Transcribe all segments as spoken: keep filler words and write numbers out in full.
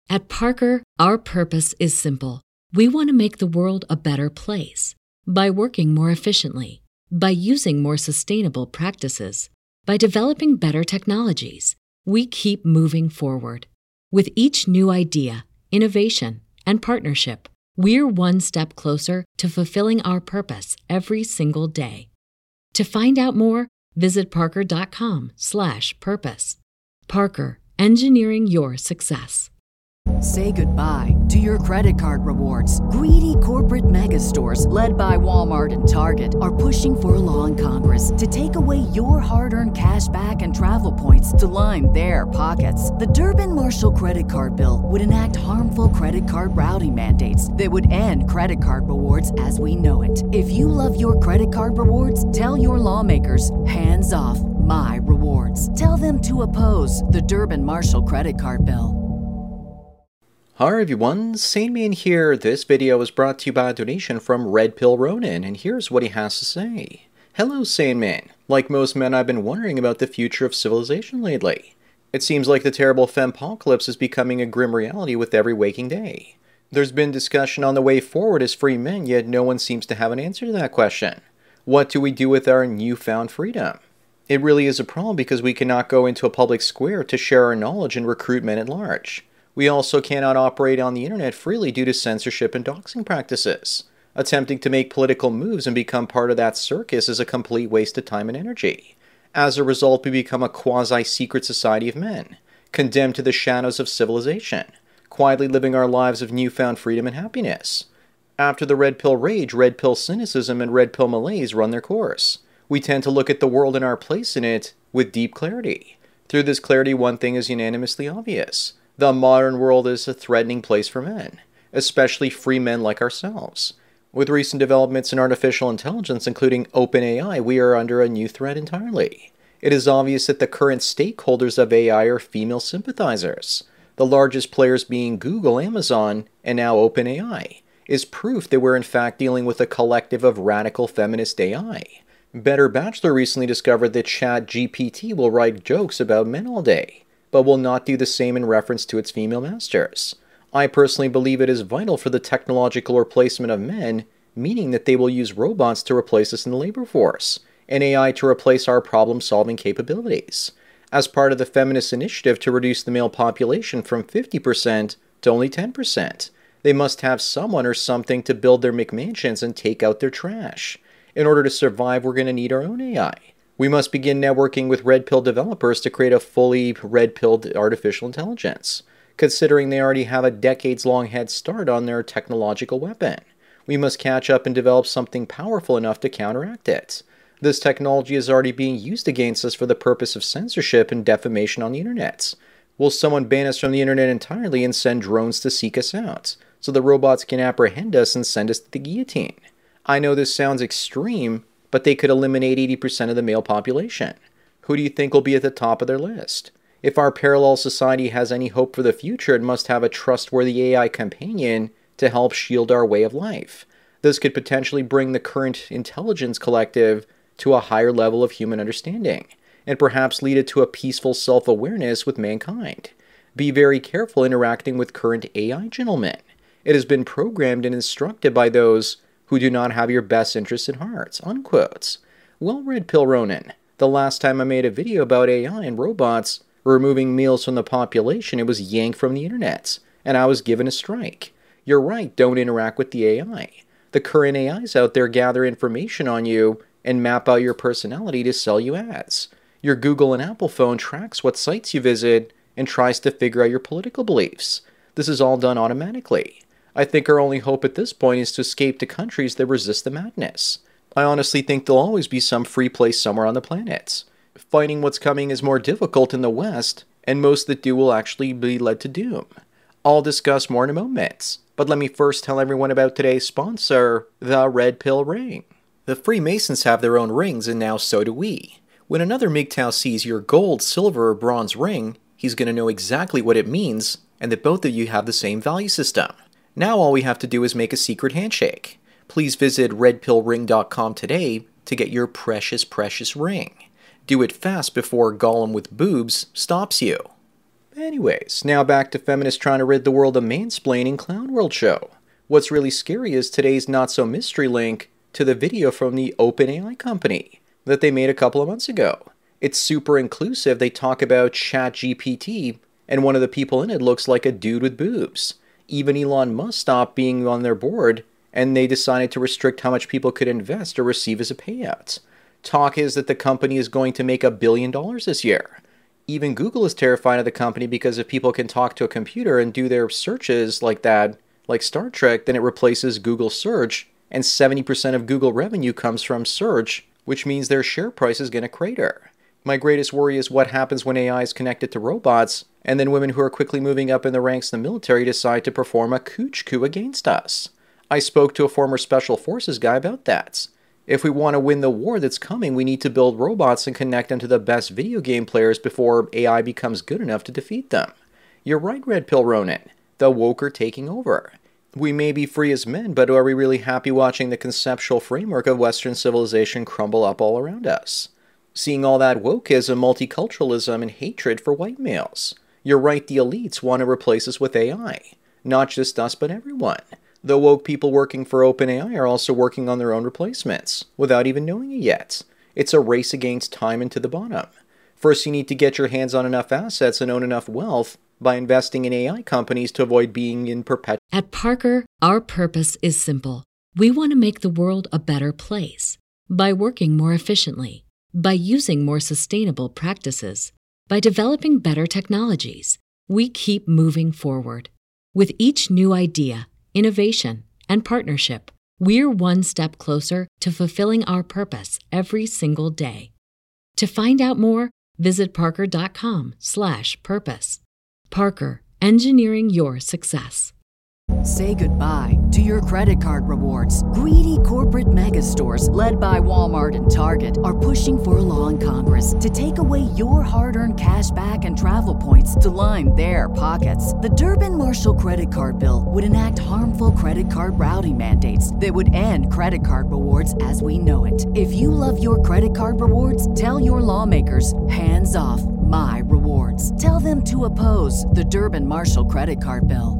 At Parker, our purpose is simple. We want to make the world a better place by working more efficiently, by using more sustainable practices, by developing better technologies. We keep moving forward. With each new idea, innovation, and partnership, we're one step closer to fulfilling our purpose every single day. To find out more, visit parker.com slash purpose. Parker, engineering your success. Say goodbye to your credit card rewards. Greedy corporate mega stores, led by Walmart and Target, are pushing for a law in Congress to take away your hard-earned cash back and travel points to line their pockets. The Durbin-Marshall credit card bill would enact harmful credit card routing mandates that would end credit card rewards as we know it. If you love your credit card rewards, tell your lawmakers, hands off my rewards. Tell them to oppose the Durbin-Marshall credit card bill. Hi everyone, Sandman here. This video was brought to you by a donation from Red Pill Ronin, and here's what he has to say. Hello Sandman. Like most men, I've been wondering about the future of civilization lately. It seems like the terrible fempocalypse is becoming a grim reality with every waking day. There's been discussion on the way forward as free men, yet no one seems to have an answer to that question. What do we do with our newfound freedom? It really is a problem because we cannot go into a public square to share our knowledge and recruit men at large. We also cannot operate on the internet freely due to censorship and doxing practices. Attempting to make political moves and become part of that circus is a complete waste of time and energy. As a result, we become a quasi-secret society of men, condemned to the shadows of civilization, quietly living our lives of newfound freedom and happiness. After the red pill rage, red pill cynicism, and red pill malaise run their course, we tend to look at the world and our place in it with deep clarity. Through this clarity, one thing is unanimously obvious. The modern world is a threatening place for men, especially free men like ourselves. With recent developments in artificial intelligence, including OpenAI, we are under a new threat entirely. It is obvious that the current stakeholders of A I are female sympathizers. The largest players being Google, Amazon, and now OpenAI, is proof that we're in fact dealing with a collective of radical feminist A I. Better Bachelor recently discovered that ChatGPT will write jokes about men all day, but will not do the same in reference to its female masters. I personally believe it is vital for the technological replacement of men, meaning that they will use robots to replace us in the labor force, and A I to replace our problem-solving capabilities. As part of the feminist initiative to reduce the male population from fifty percent to only ten percent, they must have someone or something to build their McMansions and take out their trash. In order to survive, we're going to need our own A I. We must begin networking with red pill developers to create a fully red-pilled artificial intelligence, considering they already have a decades-long head start on their technological weapon. We must catch up and develop something powerful enough to counteract it. This technology is already being used against us for the purpose of censorship and defamation on the internet. Will someone ban us from the internet entirely and send drones to seek us out, so the robots can apprehend us and send us to the guillotine? I know this sounds extreme, but they could eliminate eighty percent of the male population. Who do you think will be at the top of their list? If our parallel society has any hope for the future, it must have a trustworthy A I companion to help shield our way of life. This could potentially bring the current intelligence collective to a higher level of human understanding, and perhaps lead it to a peaceful self-awareness with mankind. Be very careful interacting with current A I gentlemen. It has been programmed and instructed by those who do not have your best interests at heart, unquote. Well, Red Pill Ronin, the last time I made a video about A I and robots removing males from the population, it was yanked from the internet, and I was given a strike. You're right, don't interact with the A I. The current A Is out there gather information on you and map out your personality to sell you ads. Your Google and Apple phone tracks what sites you visit and tries to figure out your political beliefs. This is all done automatically. I think our only hope at this point is to escape to countries that resist the madness. I honestly think there'll always be some free place somewhere on the planet. Fighting what's coming is more difficult in the West, and most that do will actually be led to doom. I'll discuss more in a moment, but let me first tell everyone about today's sponsor, the Red Pill Ring. The Freemasons have their own rings, and now so do we. When another M G T O W sees your gold, silver, or bronze ring, he's going to know exactly what it means, and that both of you have the same value system. Now all we have to do is make a secret handshake. Please visit red pill ring dot com today to get your precious, precious ring. Do it fast before Gollum with boobs stops you. Anyways, now back to feminists trying to rid the world of mansplaining Clown World show. What's really scary is today's not-so-mystery link to the video from the OpenAI company that they made a couple of months ago. It's super inclusive. They talk about ChatGPT, and one of the people in it looks like a dude with boobs. Even Elon Musk stopped being on their board, and they decided to restrict how much people could invest or receive as a payout. Talk is that the company is going to make a billion dollars this year. Even Google is terrified of the company because if people can talk to a computer and do their searches like that, like Star Trek, then it replaces Google search, and seventy percent of Google revenue comes from search, which means their share price is going to crater. My greatest worry is what happens when A I is connected to robots, and then women who are quickly moving up in the ranks in the military decide to perform a cooch coup against us. I spoke to a former Special Forces guy about that. If we want to win the war that's coming, we need to build robots and connect them to the best video game players before A I becomes good enough to defeat them. You're right, Red Pill Ronin. The woke are taking over. We may be free as men, but are we really happy watching the conceptual framework of Western civilization crumble up all around us? Seeing all that wokeism, multiculturalism, and hatred for white males. You're right, the elites want to replace us with A I. Not just us, but everyone. The woke people working for OpenAI are also working on their own replacements, without even knowing it yet. It's a race against time and to the bottom. First, you need to get your hands on enough assets and own enough wealth by investing in A I companies to avoid being in perpetual. At Parker, our purpose is simple. We want to make the world a better place by working more efficiently, by using more sustainable practices, by developing better technologies. We keep moving forward. With each new idea, innovation, and partnership, we're one step closer to fulfilling our purpose every single day. To find out more, visit parker.com slash purpose. Parker, engineering your success. Say goodbye to your credit card rewards. Greedy corporate mega stores, led by Walmart and Target, are pushing for a law in Congress to take away your hard-earned cash back and travel points to line their pockets. The Durbin-Marshall credit card bill would enact harmful credit card routing mandates that would end credit card rewards as we know it. If you love your credit card rewards, tell your lawmakers, hands off my rewards. Tell them to oppose the Durbin-Marshall credit card bill.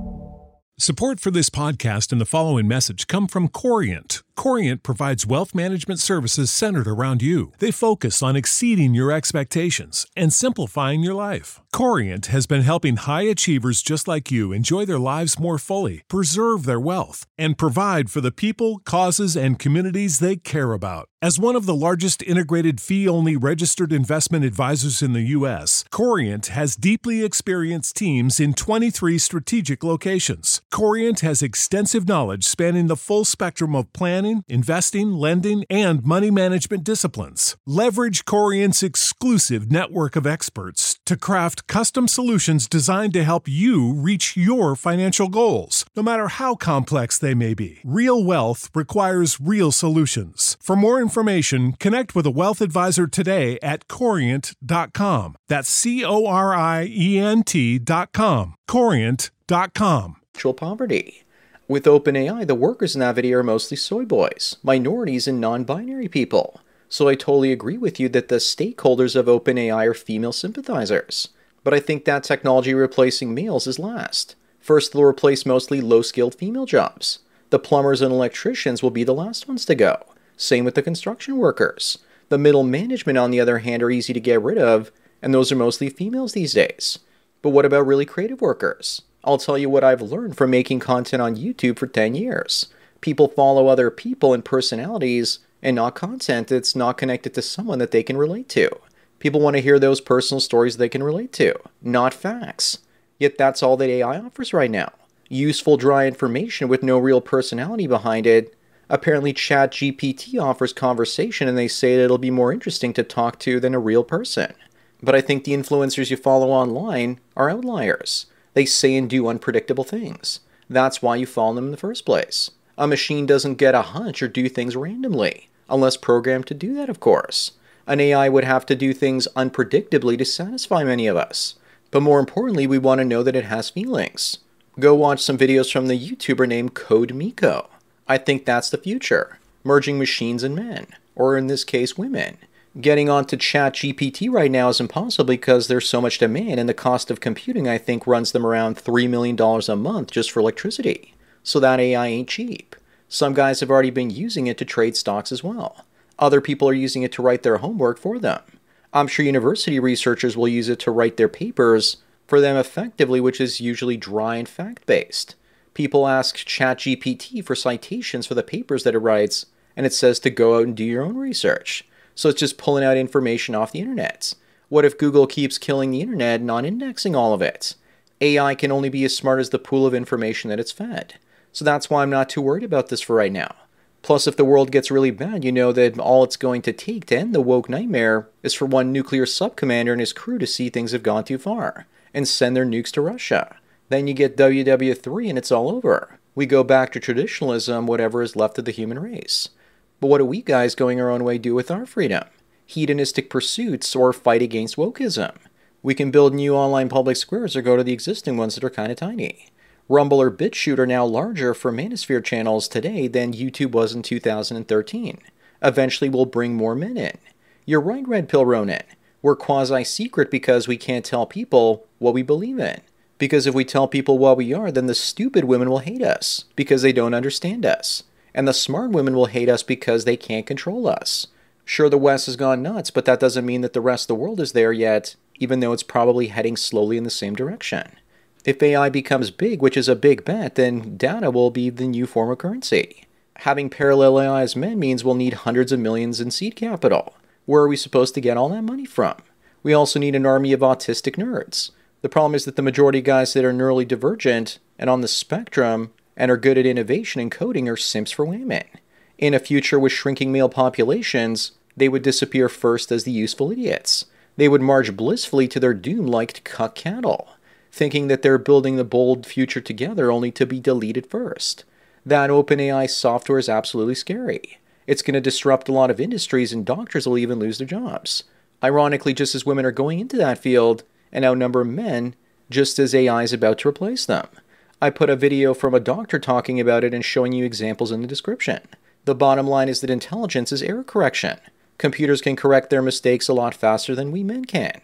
Support for this podcast and the following message come from Corient. Corient provides wealth management services centered around you. They focus on exceeding your expectations and simplifying your life. Corient has been helping high achievers just like you enjoy their lives more fully, preserve their wealth, and provide for the people, causes, and communities they care about. As one of the largest integrated fee-only registered investment advisors in the U S, Corient has deeply experienced teams in twenty-three strategic locations. Corient has extensive knowledge spanning the full spectrum of planning, investing, lending, and money management disciplines. Leverage Corient's exclusive network of experts to craft custom solutions designed to help you reach your financial goals, no matter how complex they may be. Real wealth requires real solutions. For more information, connect with a wealth advisor today at corient dot com. That's C O R I E N T dot com. corient dot com. Poverty. With OpenAI, the workers in that video are mostly soy boys, minorities, and non-binary people. So I totally agree with you that the stakeholders of OpenAI are female sympathizers. But I think that technology replacing males is last. First, they'll replace mostly low-skilled female jobs. The plumbers and electricians will be the last ones to go. Same with the construction workers. The middle management, on the other hand, are easy to get rid of, and those are mostly females these days. But what about really creative workers? I'll tell you what I've learned from making content on YouTube for ten years. People follow other people and personalities, and not content that's not connected to someone that they can relate to. People want to hear those personal stories they can relate to, not facts. Yet that's all that A I offers right now. Useful, dry information with no real personality behind it. Apparently ChatGPT offers conversation, and they say that it'll be more interesting to talk to than a real person. But I think the influencers you follow online are outliers. They say and do unpredictable things. That's why you follow them in the first place. A machine doesn't get a hunch or do things randomly, unless programmed to do that, of course. An A I would have to do things unpredictably to satisfy many of us. But more importantly, we want to know that it has feelings. Go watch some videos from the YouTuber named Code Miko. I think that's the future. Merging machines and men, or in this case, women. Getting onto ChatGPT right now is impossible because there's so much demand, and the cost of computing, I think, runs them around three million dollars a month just for electricity. So that A I ain't cheap. Some guys have already been using it to trade stocks as well. Other people are using it to write their homework for them. I'm sure university researchers will use it to write their papers for them effectively, which is usually dry and fact-based. People ask ChatGPT for citations for the papers that it writes, and it says to go out and do your own research. So it's just pulling out information off the internet. What if Google keeps killing the internet and not indexing all of it? A I can only be as smart as the pool of information that it's fed. So that's why I'm not too worried about this for right now. Plus, if the world gets really bad, you know that all it's going to take to end the woke nightmare is for one nuclear subcommander and his crew to see things have gone too far and send their nukes to Russia. Then you get W W three and it's all over. We go back to traditionalism, whatever is left of the human race. But what do we guys going our own way do with our freedom? Hedonistic pursuits or fight against wokeism? We can build new online public squares or go to the existing ones that are kind of tiny. Rumble or BitChute are now larger for Manosphere channels today than YouTube was in two thousand thirteen. Eventually we'll bring more men in. You're right, Red Pill Ronin. We're quasi-secret because we can't tell people what we believe in. Because if we tell people what we are, then the stupid women will hate us because they don't understand us. And the smart women will hate us because they can't control us. Sure, the West has gone nuts, but that doesn't mean that the rest of the world is there yet, even though it's probably heading slowly in the same direction. If A I becomes big, which is a big bet, then data will be the new form of currency. Having parallel A I as men means we'll need hundreds of millions in seed capital. Where are we supposed to get all that money from? We also need an army of autistic nerds. The problem is that the majority of guys that are neurally divergent and on the spectrum and are good at innovation and coding are simps for women. In a future with shrinking male populations, they would disappear first as the useful idiots. They would march blissfully to their doom like cuck cattle, thinking that they're building the bold future together only to be deleted first. That OpenAI software is absolutely scary. It's going to disrupt a lot of industries and doctors will even lose their jobs. Ironically, just as women are going into that field and outnumber men, just as A I is about to replace them. I put a video from a doctor talking about it and showing you examples in the description. The bottom line is that intelligence is error correction. Computers can correct their mistakes a lot faster than we men can.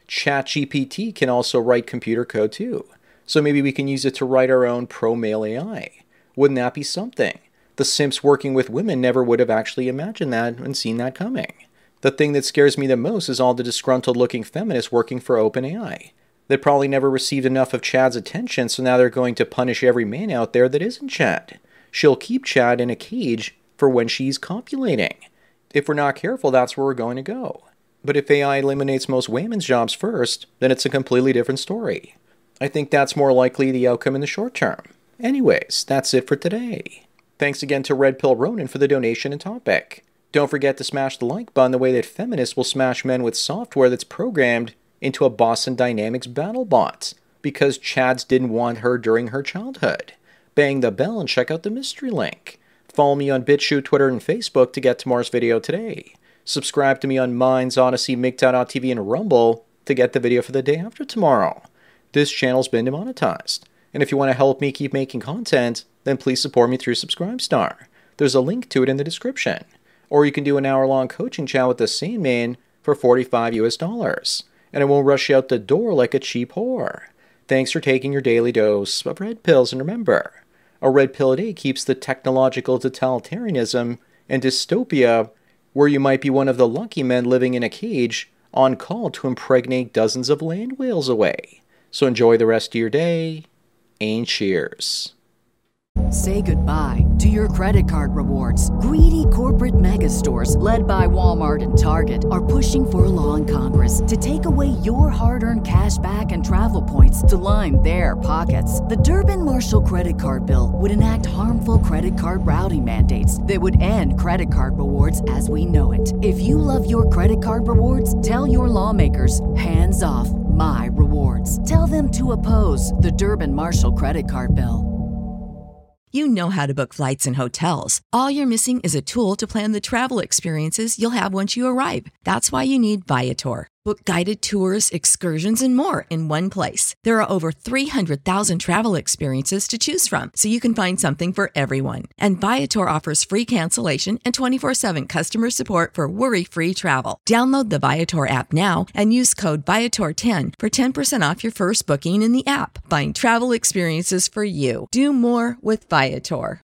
ChatGPT can also write computer code too. So maybe we can use it to write our own pro-male A I. Wouldn't that be something? The simps working with women never would have actually imagined that and seen that coming. The thing that scares me the most is all the disgruntled-looking feminists working for OpenAI. They probably never received enough of Chad's attention, so now they're going to punish every man out there that isn't Chad. She'll keep Chad in a cage for when she's copulating. If we're not careful, that's where we're going to go. But if A I eliminates most women's jobs first, then it's a completely different story. I think that's more likely the outcome in the short term. Anyways, that's it for today. Thanks again to Red Pill Ronin for the donation and topic. Don't forget to smash the like button the way that feminists will smash men with software that's programmed into a Boston Dynamics battle bot because Chads didn't want her during her childhood. Bang the bell and check out the mystery link. Follow me on BitChute, Twitter, and Facebook to get tomorrow's video today. Subscribe to me on Minds, Odyssey, MGTOW dot T V, and Rumble to get the video for the day after tomorrow. This channel's been demonetized. And if you want to help me keep making content, then please support me through Subscribestar. There's a link to it in the description. Or you can do an hour-long coaching chat with the same man for forty-five U S dollars. And it won't rush you out the door like a cheap whore. Thanks for taking your daily dose of red pills, and remember, a red pill a day keeps the technological totalitarianism and dystopia where you might be one of the lucky men living in a cage on call to impregnate dozens of land whales away. So enjoy the rest of your day, and cheers. Say goodbye to your credit card rewards. Greedy corporate mega stores, led by Walmart and Target, are pushing for a law in Congress to take away your hard-earned cash back and travel points to line their pockets. The Durbin-Marshall credit card bill would enact harmful credit card routing mandates that would end credit card rewards as we know it. If you love your credit card rewards, tell your lawmakers, hands off my rewards. Tell them to oppose the Durbin-Marshall credit card bill. You know how to book flights and hotels. All you're missing is a tool to plan the travel experiences you'll have once you arrive. That's why you need Viator. Book guided tours, excursions, and more in one place. There are over three hundred thousand travel experiences to choose from, so you can find something for everyone. And Viator offers free cancellation and twenty-four seven customer support for worry-free travel. Download the Viator app now and use code Viator ten for ten percent off your first booking in the app. Find travel experiences for you. Do more with Viator.